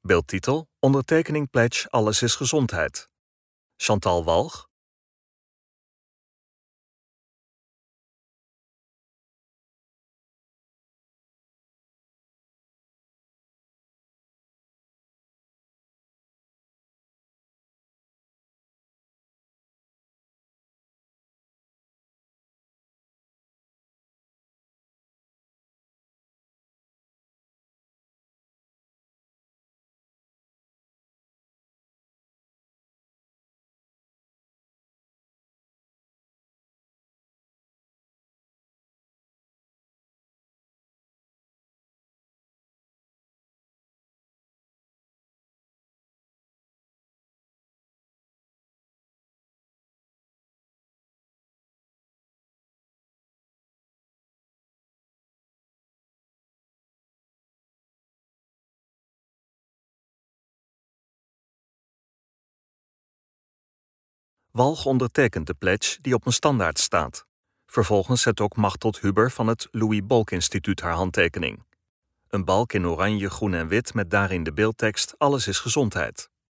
Beeldtitel: Ondertekening pledge Alles is gezondheid. Chantal Walch. Walch ondertekent de pledge die op een standaard staat. Vervolgens zet ook Machteld Huber van het Louis Bolk Instituut haar handtekening. Een balk in oranje, groen en wit met daarin de beeldtekst Alles is gezondheid.